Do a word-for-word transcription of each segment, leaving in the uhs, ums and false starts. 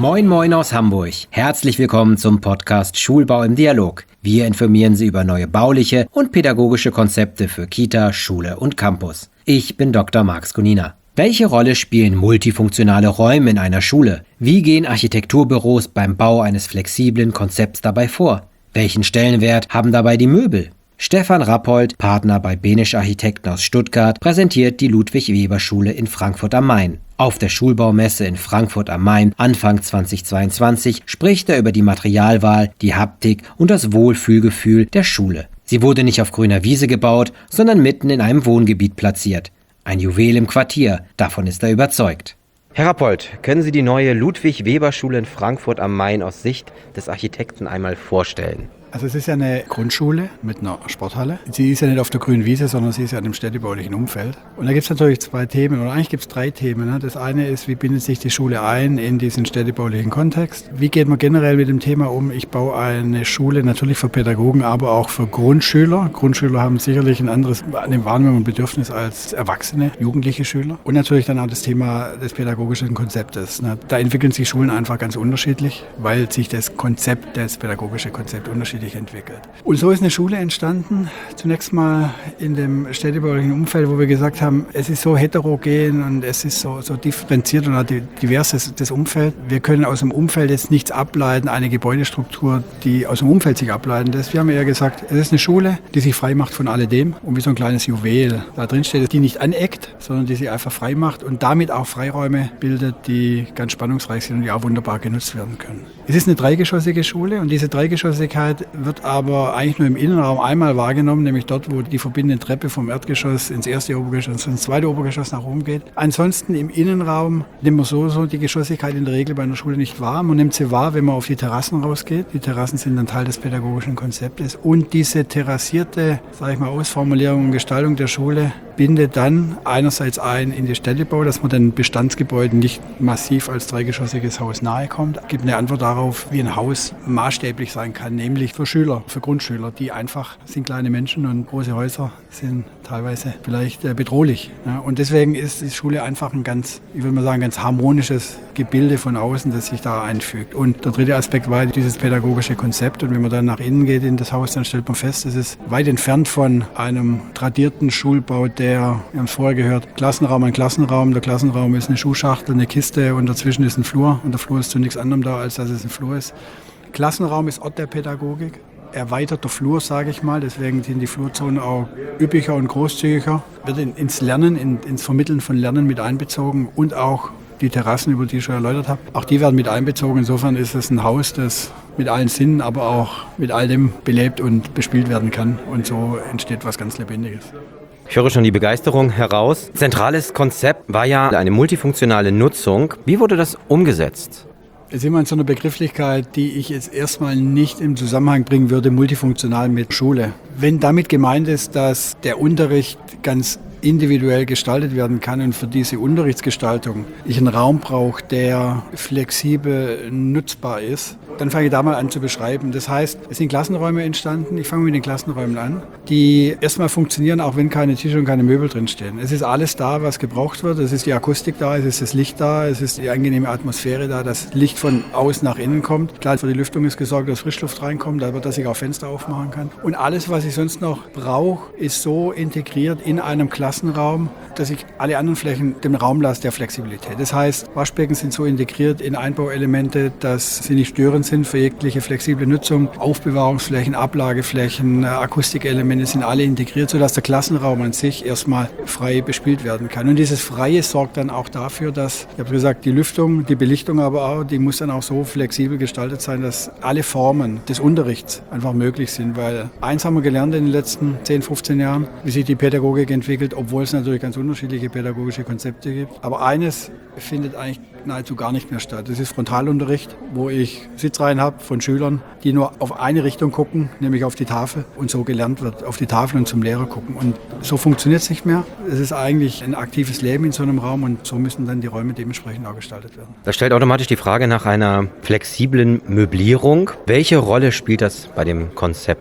Moin Moin aus Hamburg. Herzlich willkommen zum Podcast Schulbau im Dialog. Wir informieren Sie über neue bauliche und pädagogische Konzepte für Kita, Schule und Campus. Ich bin Doktor Marx Gunina. Welche Rolle spielen multifunktionale Räume in einer Schule? Wie gehen Architekturbüros beim Bau eines flexiblen Konzepts dabei vor? Welchen Stellenwert haben dabei die Möbel? Stefan Rappold, Partner bei Benisch Architekten aus Stuttgart, präsentiert die Ludwig-Weber-Schule in Frankfurt am Main. Auf der Schulbaumesse in Frankfurt am Main Anfang zweitausendzweiundzwanzig spricht er über die Materialwahl, die Haptik und das Wohlfühlgefühl der Schule. Sie wurde nicht auf grüner Wiese gebaut, sondern mitten in einem Wohngebiet platziert. Ein Juwel im Quartier, davon ist er überzeugt. Herr Rappold, können Sie die neue Ludwig-Weber-Schule in Frankfurt am Main aus Sicht des Architekten einmal vorstellen? Also es ist ja eine Grundschule mit einer Sporthalle. Sie ist ja nicht auf der grünen Wiese, sondern sie ist ja in einem städtebaulichen Umfeld. Und da gibt es natürlich zwei Themen, oder eigentlich gibt es drei Themen. Das eine ist, wie bindet sich die Schule ein in diesen städtebaulichen Kontext? Wie geht man generell mit dem Thema um? Ich baue eine Schule natürlich für Pädagogen, aber auch für Grundschüler. Grundschüler haben sicherlich ein anderes eine Wahrnehmung und Bedürfnis als erwachsene, jugendliche Schüler. Und natürlich dann auch das Thema des pädagogischen Konzeptes. Da entwickeln sich Schulen einfach ganz unterschiedlich, weil sich das Konzept, das pädagogische Konzept unterschiedlich entwickelt. Und so ist eine Schule entstanden, zunächst mal in dem städtebaulichen Umfeld, wo wir gesagt haben, es ist so heterogen und es ist so, so differenziert und divers das, das Umfeld. Wir können aus dem Umfeld jetzt nichts ableiten, eine Gebäudestruktur, die aus dem Umfeld sich ableiten lässt. Wir haben eher gesagt, es ist eine Schule, die sich frei macht von alledem und wie so ein kleines Juwel da drin steht, die nicht aneckt, sondern die sich einfach frei macht und damit auch Freiräume bildet, die ganz spannungsreich sind und die auch wunderbar genutzt werden können. Es ist eine dreigeschossige Schule und diese Dreigeschossigkeit wird aber eigentlich nur im Innenraum einmal wahrgenommen, nämlich dort, wo die verbindende Treppe vom Erdgeschoss ins erste Obergeschoss und ins zweite Obergeschoss nach oben geht. Ansonsten im Innenraum nimmt man so, so die Geschossigkeit in der Regel bei einer Schule nicht wahr. Man nimmt sie wahr, wenn man auf die Terrassen rausgeht. Die Terrassen sind ein Teil des pädagogischen Konzeptes. Und diese terrassierte, sage ich mal, Ausformulierung und Gestaltung der Schule bindet dann einerseits ein in die Städtebau, dass man den Bestandsgebäuden nicht massiv als dreigeschossiges Haus nahe kommt. Es gibt eine Antwort darauf, wie ein Haus maßstäblich sein kann, nämlich für Schüler, für Grundschüler, die einfach sind kleine Menschen und große Häuser sind teilweise vielleicht äh, bedrohlich. Ja, und deswegen ist die Schule einfach ein ganz, ich würde mal sagen, ganz harmonisches Gebilde von außen, das sich da einfügt. Und der dritte Aspekt war dieses pädagogische Konzept. Und wenn man dann nach innen geht in das Haus, dann stellt man fest, es ist weit entfernt von einem tradierten Schulbau, der, wir haben es vorher gehört, Klassenraum ein Klassenraum. Der Klassenraum ist eine Schuhschachtel, eine Kiste und dazwischen ist ein Flur. Und der Flur ist zu nichts anderem da, als dass es ein Flur ist. Klassenraum ist Ort der Pädagogik. Erweiterter Flur, sage ich mal. Deswegen sind die Flurzonen auch üppiger und großzügiger. Wird in, ins Lernen, in, ins Vermitteln von Lernen mit einbezogen und auch die Terrassen, über die ich schon erläutert habe. Auch die werden mit einbezogen. Insofern ist es ein Haus, das mit allen Sinnen, aber auch mit all dem belebt und bespielt werden kann. Und so entsteht was ganz Lebendiges. Ich höre schon die Begeisterung heraus. Zentrales Konzept war ja eine multifunktionale Nutzung. Wie wurde das umgesetzt? Es ist immer in so einer Begrifflichkeit, die ich jetzt erstmal nicht im Zusammenhang bringen würde, multifunktional mit Schule. Wenn damit gemeint ist, dass der Unterricht ganz individuell gestaltet werden kann und für diese Unterrichtsgestaltung ich einen Raum brauche, der flexibel nutzbar ist, dann fange ich da mal an zu beschreiben. Das heißt, es sind Klassenräume entstanden, ich fange mit den Klassenräumen an, die erstmal funktionieren, auch wenn keine Tische und keine Möbel drinstehen. Es ist alles da, was gebraucht wird, es ist die Akustik da, es ist das Licht da, es ist die angenehme Atmosphäre da, das Licht von außen nach innen kommt. Klar, für die Lüftung ist gesorgt, dass Frischluft reinkommt, aber dass ich auch Fenster aufmachen kann. Und alles, was ich sonst noch brauche, ist so integriert in einem Klassenraum, dass ich alle anderen Flächen dem Raum lasse der Flexibilität. Das heißt, Waschbecken sind so integriert in Einbauelemente, dass sie nicht störend sind für jegliche flexible Nutzung. Aufbewahrungsflächen, Ablageflächen, Akustikelemente sind alle integriert, sodass der Klassenraum an sich erstmal frei bespielt werden kann. Und dieses Freie sorgt dann auch dafür, dass, ich habe gesagt, die Lüftung, die Belichtung aber auch, die muss dann auch so flexibel gestaltet sein, dass alle Formen des Unterrichts einfach möglich sind. Weil eins haben wir gelernt in den letzten zehn, fünfzehn Jahren, wie sich die Pädagogik entwickelt, obwohl es natürlich ganz unterschiedliche pädagogische Konzepte gibt. Aber eines findet eigentlich nahezu gar nicht mehr statt. Das ist Frontalunterricht, wo ich Sitzreihen habe von Schülern, die nur auf eine Richtung gucken, nämlich auf die Tafel, und so gelernt wird, auf die Tafel und zum Lehrer gucken. Und so funktioniert es nicht mehr. Es ist eigentlich ein aktives Leben in so einem Raum und so müssen dann die Räume dementsprechend auch gestaltet werden. Das stellt automatisch die Frage nach einer flexiblen Möblierung. Welche Rolle spielt das bei dem Konzept?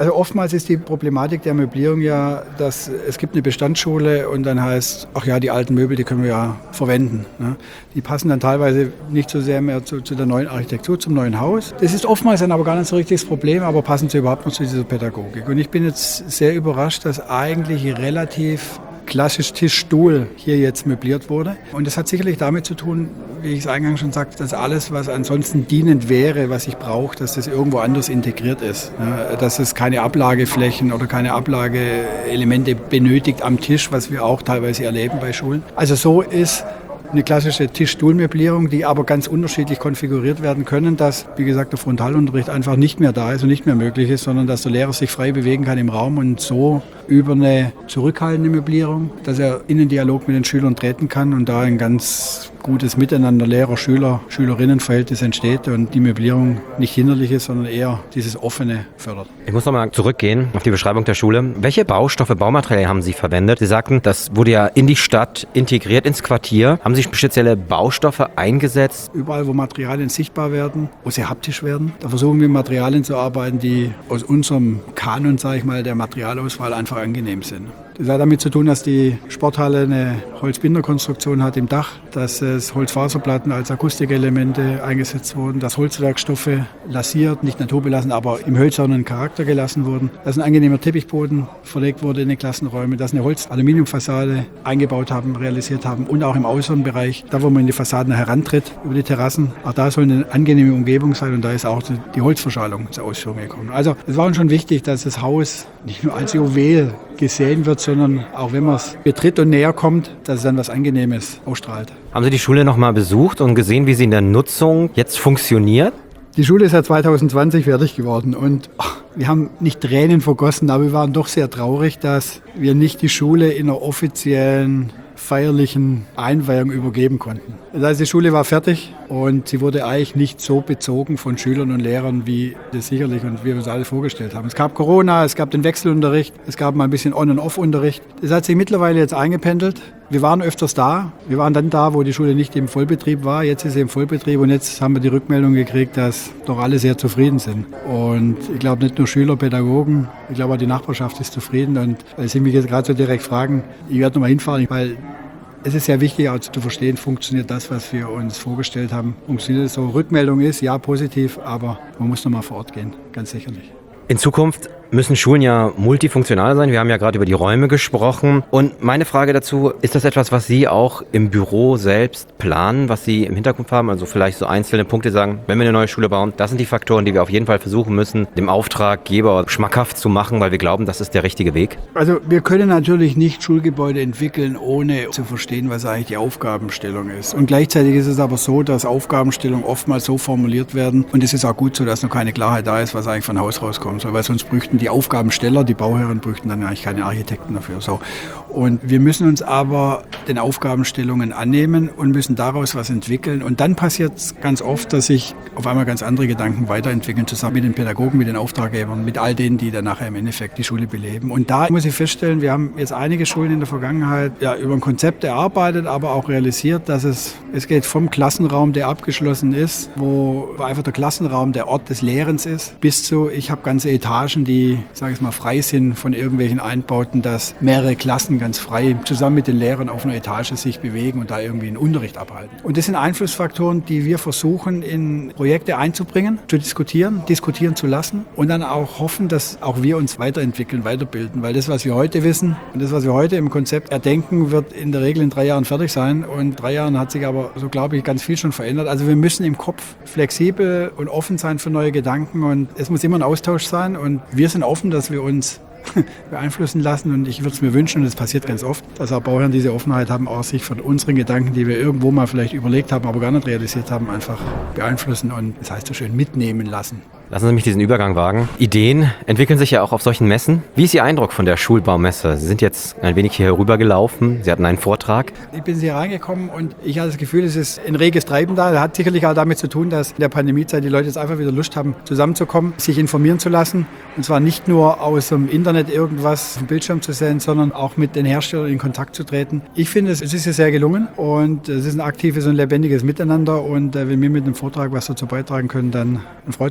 Also oftmals ist die Problematik der Möblierung ja, dass es gibt eine Bestandsschule und dann heißt, ach ja, die alten Möbel, die können wir ja verwenden. Ne? Die passen dann teilweise nicht so sehr mehr zu, zu der neuen Architektur, zum neuen Haus. Das ist oftmals dann aber gar nicht so richtig das Problem, aber passen sie überhaupt noch zu dieser Pädagogik. Und ich bin jetzt sehr überrascht, dass eigentlich relativ klassisch Tisch-Stuhl hier jetzt möbliert wurde. Und das hat sicherlich damit zu tun, wie ich es eingangs schon sagte, dass alles, was ansonsten dienend wäre, was ich brauche, dass das irgendwo anders integriert ist. Ja, dass es keine Ablageflächen oder keine Ablageelemente benötigt am Tisch, was wir auch teilweise erleben bei Schulen. Also so ist eine klassische Tisch-Stuhl-Möblierung, die aber ganz unterschiedlich konfiguriert werden können, dass, wie gesagt, der Frontalunterricht einfach nicht mehr da ist und nicht mehr möglich ist, sondern dass der Lehrer sich frei bewegen kann im Raum und so über eine zurückhaltende Möblierung, dass er in den Dialog mit den Schülern treten kann und da ein ganz gutes Miteinander Lehrer-Schüler, Schülerinnen-Verhältnis entsteht und die Möblierung nicht hinderlich ist, sondern eher dieses Offene fördert. Ich muss nochmal zurückgehen auf die Beschreibung der Schule. Welche Baustoffe, Baumaterialien haben Sie verwendet? Sie sagten, das wurde ja in die Stadt integriert, ins Quartier. Haben Sie spezielle Baustoffe eingesetzt? Überall, wo Materialien sichtbar werden, wo sie haptisch werden, da versuchen wir Materialien zu arbeiten, die aus unserem Kanon, sage ich mal, der Materialauswahl einfach angenehm sind. Das hat damit zu tun, dass die Sporthalle eine Holzbinderkonstruktion hat im Dach, dass es Holzfaserplatten als Akustikelemente eingesetzt wurden, dass Holzwerkstoffe lasiert, nicht naturbelassen, aber im hölzernen Charakter gelassen wurden, dass ein angenehmer Teppichboden verlegt wurde in den Klassenräumen, dass eine Holz-Aluminiumfassade eingebaut haben, realisiert haben und auch im Außenbereich, da wo man in die Fassaden herantritt, über die Terrassen, auch da soll eine angenehme Umgebung sein und da ist auch die Holzverschallung zur Ausführung gekommen. Also es war uns schon wichtig, dass das Haus nicht nur als Juwel gesehen wird, sondern auch wenn man es betritt und näher kommt, dass es dann was Angenehmes ausstrahlt. Haben Sie die Schule nochmal besucht und gesehen, wie sie in der Nutzung jetzt funktioniert? Die Schule ist ja zwanzig zwanzig fertig geworden und ach, wir haben nicht Tränen vergossen, aber wir waren doch sehr traurig, dass wir nicht die Schule in einer offiziellen feierlichen Einweihung übergeben konnten. Das heißt, die Schule war fertig und sie wurde eigentlich nicht so bezogen von Schülern und Lehrern, wie das sicherlich und wir uns alle vorgestellt haben. Es gab Corona, es gab den Wechselunterricht, es gab mal ein bisschen On- und Off-Unterricht. Das hat sich mittlerweile jetzt eingependelt. Wir waren öfters da. Wir waren dann da, wo die Schule nicht im Vollbetrieb war. Jetzt ist sie im Vollbetrieb und jetzt haben wir die Rückmeldung gekriegt, dass doch alle sehr zufrieden sind. Und ich glaube nicht nur Schüler, Pädagogen, ich glaube auch die Nachbarschaft ist zufrieden. Und weil Sie mich jetzt gerade so direkt fragen, ich werde noch mal hinfahren, weil es ist sehr wichtig auch zu verstehen, funktioniert das, was wir uns vorgestellt haben. Funktioniert es so? Rückmeldung ist, ja, positiv, aber man muss noch mal vor Ort gehen, ganz sicherlich. In Zukunft müssen Schulen ja multifunktional sein. Wir haben ja gerade über die Räume gesprochen. Und meine Frage dazu, ist das etwas, was Sie auch im Büro selbst planen, was Sie im Hinterkopf haben? Also vielleicht so einzelne Punkte sagen, wenn wir eine neue Schule bauen, das sind die Faktoren, die wir auf jeden Fall versuchen müssen, dem Auftraggeber schmackhaft zu machen, weil wir glauben, das ist der richtige Weg. Also wir können natürlich nicht Schulgebäude entwickeln, ohne zu verstehen, was eigentlich die Aufgabenstellung ist. Und gleichzeitig ist es aber so, dass Aufgabenstellungen oftmals so formuliert werden, und es ist auch gut so, dass noch keine Klarheit da ist, was eigentlich von Haus rauskommt, weil sonst bräuchten die Aufgabensteller, die Bauherren, bräuchten dann eigentlich keine Architekten dafür. So. Und wir müssen uns aber den Aufgabenstellungen annehmen und müssen daraus was entwickeln. Und dann passiert es ganz oft, dass sich auf einmal ganz andere Gedanken weiterentwickeln, zusammen mit den Pädagogen, mit den Auftraggebern, mit all denen, die dann nachher im Endeffekt die Schule beleben. Und da muss ich feststellen, wir haben jetzt einige Schulen in der Vergangenheit ja, über ein Konzept erarbeitet, aber auch realisiert, dass es, es geht vom Klassenraum, der abgeschlossen ist, wo einfach der Klassenraum der Ort des Lehrens ist, bis zu, ich habe ganze Etagen, die, sage ich mal, frei sind von irgendwelchen Einbauten, dass mehrere Klassen ganz frei zusammen mit den Lehrern auf einer Etage sich bewegen und da irgendwie einen Unterricht abhalten. Und das sind Einflussfaktoren, die wir versuchen, in Projekte einzubringen, zu diskutieren, diskutieren zu lassen und dann auch hoffen, dass auch wir uns weiterentwickeln, weiterbilden. Weil das, was wir heute wissen und das, was wir heute im Konzept erdenken, wird in der Regel in drei Jahren fertig sein. Und in drei Jahren hat sich aber, so glaube ich, ganz viel schon verändert. Also wir müssen im Kopf flexibel und offen sein für neue Gedanken und es muss immer ein Austausch sein. Und wir sind offen, dass wir uns beeinflussen lassen und ich würde es mir wünschen, und es passiert ganz oft, dass auch Bauherren diese Offenheit haben, auch sich von unseren Gedanken, die wir irgendwo mal vielleicht überlegt haben, aber gar nicht realisiert haben, einfach beeinflussen und, das heißt so schön, mitnehmen lassen. Lassen Sie mich diesen Übergang wagen. Ideen entwickeln sich ja auch auf solchen Messen. Wie ist Ihr Eindruck von der Schulbaumesse? Sie sind jetzt ein wenig hier herübergelaufen. Sie hatten einen Vortrag. Ich bin hier reingekommen und ich hatte das Gefühl, es ist ein reges Treiben da. Das hat sicherlich auch damit zu tun, dass in der Pandemiezeit die Leute jetzt einfach wieder Lust haben, zusammenzukommen, sich informieren zu lassen. Und zwar nicht nur aus dem Internet irgendwas auf dem Bildschirm zu sehen, sondern auch mit den Herstellern in Kontakt zu treten. Ich finde, es ist ja sehr gelungen und es ist ein aktives und lebendiges Miteinander. Und wenn wir mit dem Vortrag was dazu beitragen können, dann freut es uns natürlich.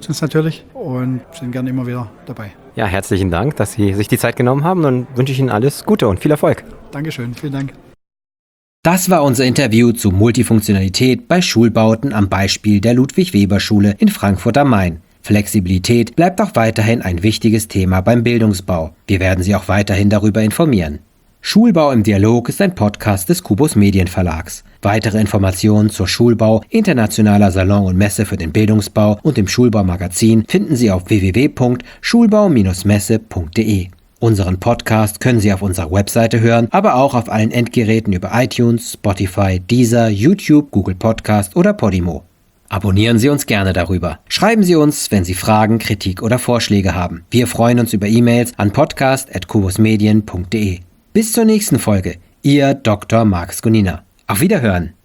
natürlich und sind gerne immer wieder dabei. Ja, herzlichen Dank, dass Sie sich die Zeit genommen haben und wünsche ich Ihnen alles Gute und viel Erfolg. Dankeschön, vielen Dank. Das war unser Interview zu Multifunktionalität bei Schulbauten am Beispiel der Ludwig-Weber-Schule in Frankfurt am Main. Flexibilität bleibt auch weiterhin ein wichtiges Thema beim Bildungsbau. Wir werden Sie auch weiterhin darüber informieren. Schulbau im Dialog ist ein Podcast des Kubus Medienverlags. Weitere Informationen zur Schulbau, internationaler Salon und Messe für den Bildungsbau und dem Schulbaumagazin finden Sie auf w w w punkt schulbau Bindestrich messe punkt d e. Unseren Podcast können Sie auf unserer Webseite hören, aber auch auf allen Endgeräten über iTunes, Spotify, Deezer, YouTube, Google Podcast oder Podimo. Abonnieren Sie uns gerne darüber. Schreiben Sie uns, wenn Sie Fragen, Kritik oder Vorschläge haben. Wir freuen uns über E-Mails an podcast at kubusmedien punkt d e. Bis zur nächsten Folge. Ihr Doktor Marx Gunina. Auf Wiederhören.